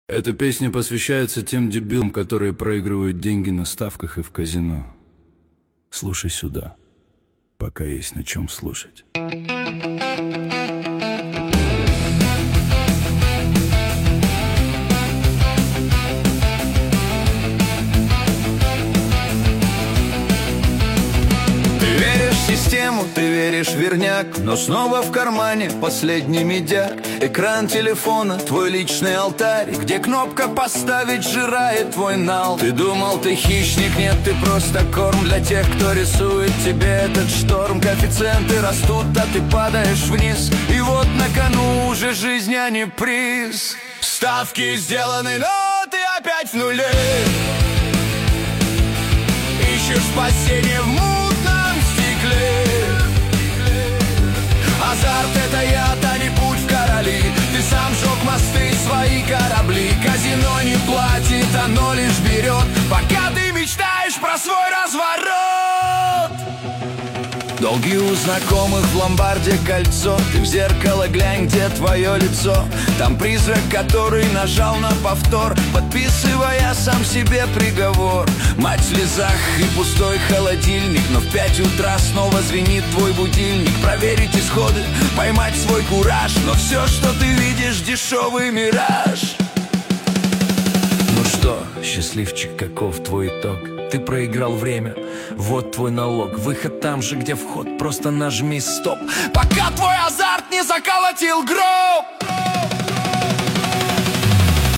Эта песня посвящается тем дебилам, которые проигрывают деньги на ставках и в казино. Слушай сюда, пока есть на чем слушать. Ты веришь в верняк, но снова в кармане последний медяк. Экран телефона, твой личный алтарь, где кнопка «Поставить» сжирает твой нал. Ты думал, ты хищник, нет, ты просто корм для тех, кто рисует тебе этот шторм. Коэффициенты растут, а ты падаешь вниз, и вот на кону уже жизнь, а не приз. Ставки сделаны, но ты опять в нуле. Ищешь спасение в мутном стекле. Азарт — это яд, а не путь в короли. Ты сам сжег мосты, свои корабли. Казино не платит, оно лишь берет, пока ты мечтаешь про свой разворот. Долги у знакомых, в ломбарде кольцо. Ты в зеркало глянь, где твое лицо. Там призрак, который нажал на повтор, подписывая сам себе приговор. Мать в слезах и пустой холодильник, но в 5 утра снова звенит твой будильник. Проверить исходы, поймать свой кураж, но все, что ты видишь, дешевый мираж. Ну что, счастливчик, каков твой итог? Ты проиграл время, вот твой налог. Выход там же, где вход, просто нажми стоп, пока твой азарт не заколотил гроб.